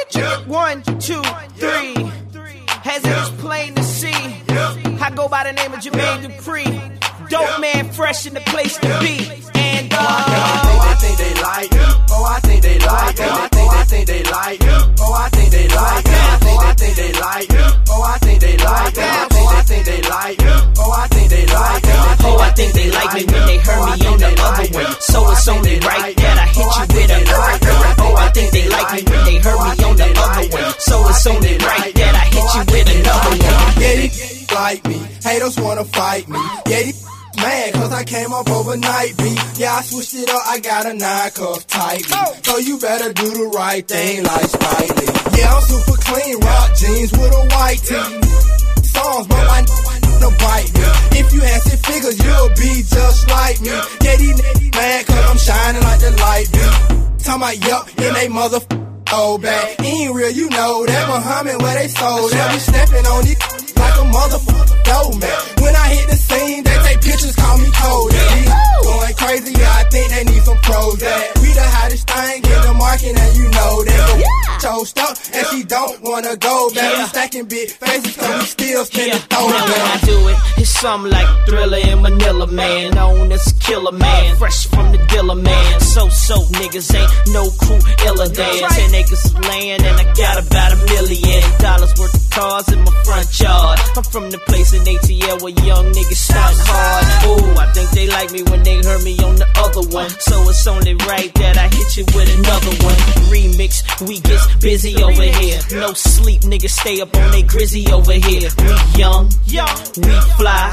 Check it, 1, 2, 3. As it is plain to see, I go by the name of Jermaine Dupri. Dope man, fresh in the place to be. And I think they like me. Oh, I think they like me. I think they like me. Oh, I think they like me. I think they like me. Oh, I think they like me. I think they like me. Oh, I think they like me. Oh, I think they like me when they heard me on the other one. So it's only right that I hit you with a oh, I think they like me when they heard me on the other one. So it's only right that I hit you with another one. Yeah, these like me. Haters wanna fight me. Yeah, these mad cause I came up overnight beat. Yeah, I switched it up, I got a 9 cuff tightly. So you better do the right thing like Spike Lee. Yeah, I'm super clean, rock jeans with a white tee. Songs, but my no bite me. If you had 6 figures, you'll be just like me. Yeah, these niggas mad cause I'm shining like the light beam. Talking about yup, in they old bag. Ain't real, you know that Muhammad where they sold. They be stepping on these like a motherfucker dough man. When I hit the scene, they take pictures, call me cold. Going crazy, yeah, I think they need some pros. We the hottest thing in the market, and you know that. Choked up, and she don't wanna go back. We stacking big faces, so we still spinning throw Now when I do it, it's something like Thriller in Manila, man. Known as Killer Man, fresh from the dealer, man. So niggas ain't no crew iller than 10 acres of land, and I got about $1 million worth of cars in my front yard. I'm from the place in ATL where young niggas starting hard. Ooh, I think they like me when they heard me on the other one. So it's only right that I hit you with another one. Remix, we get busy over here. No sleep, niggas stay up on they grizzy over here. We young, we fly,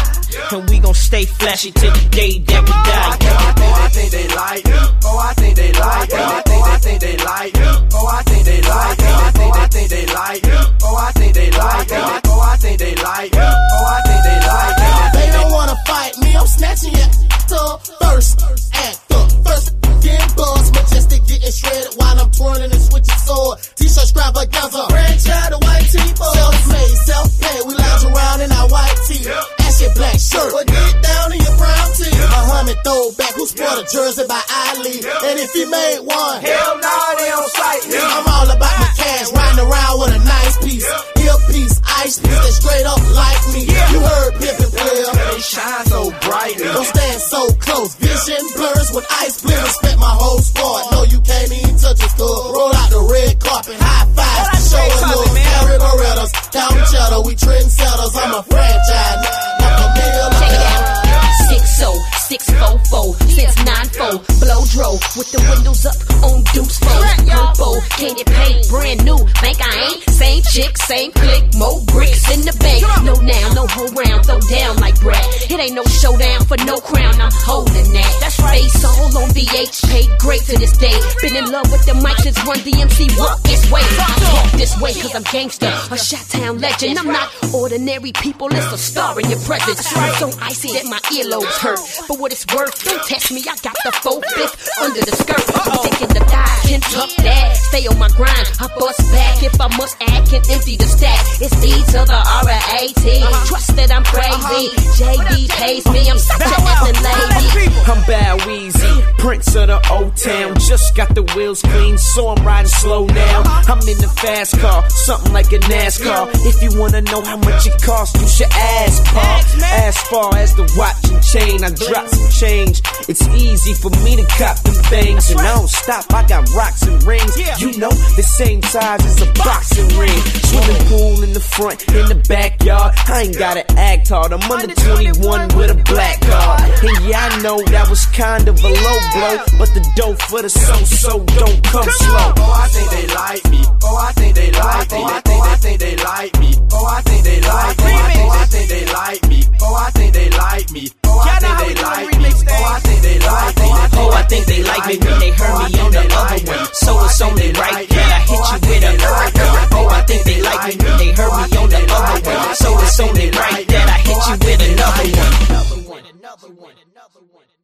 and we gon' stay flashy till the day that we die. Oh, I think they like me. Oh, I think they like me. I think they like me. Oh, I think they like me. I think they like me. Oh, I think they like me. Oh, I think they like me. Oh, I think they like me. They don't wanna fight me. I'm snatching your first actor. First getting buzzed, majestic getting shredded while I'm twirling and switching sword. T-shirt extravaganza, franchise the white people. Self-made, self-paid. We lounge around in our white tee. Ashy black shirt, but get down in your brown tee. Muhammad throwback, who sport a jersey by Ali. And if he made one, hell nah, they don't sight me. I'm all about my cash, riding around with a nice piece. Hip piece, ice piece, they straight up like me. You heard Pippin player. They shine so brightly. Don't stand so close. Vision blurs with ice blue. Respect my whole squad. No, you can't even touch a store. Roll out the red carpet, high five. Show a little Harry Berettas. Down cheddar, we trendsetters. I'm a franchise. Like a meal. Check it out. 6-0, 6-4-4, 6-9-4, blow dro with the windows up on Deuce 4. Purple, candy paint, brand new. Bank I ain't. Same chick, same click, more bricks in the bank. No now, no hold round, throw down like Brad. It ain't no showdown for no crown, I'm holding that. That's right. Face all on VH, paid great to this day. Been in love with the mic since Run DMC walk this way. I talk this way cause I'm gangster, a Chi-Town legend. I'm not ordinary people, it's a star in your presence. I'm so icy that my earlobes hurt. For what it's worth, don't test me, I got the 4/5 under the skirt. I'm thinking the thigh can tuck that. Stay on my grind, I bust back. If I must add, can empty the stack. It's D to the R-A-T. Trust that I'm crazy. JD pays me, I'm such a effing lady. I'm Bow Weezy, Prince of the old town. Just got the wheels clean, so I'm riding slow now. I'm in the fast car, something like a NASCAR. If you wanna know how much it costs, you should ask, Pa. As far as the watch and chain, I drop some change. It's easy for me to cop them things, and I don't stop. I got rocks and rings, you know, the same size as a boxing ring. Swimming pool in the front, in the backyard. I ain't gotta act hard. I'm under 21 with a black card. And yeah, I know that was kind of a low blow, but the dough for the so don't come slow. Oh, I think they like me. Oh, I think they like me. I think they like me. Oh, I think they like me. Oh, I think they like me. Oh, I think they like me. Oh, I think they like me. Oh, I think they like me. Oh, I think they like me when they heard me on the other one. So it's only right that I hit you with a oh, I think they like me when they heard me on the other one. So it's only right that I hit you with another one.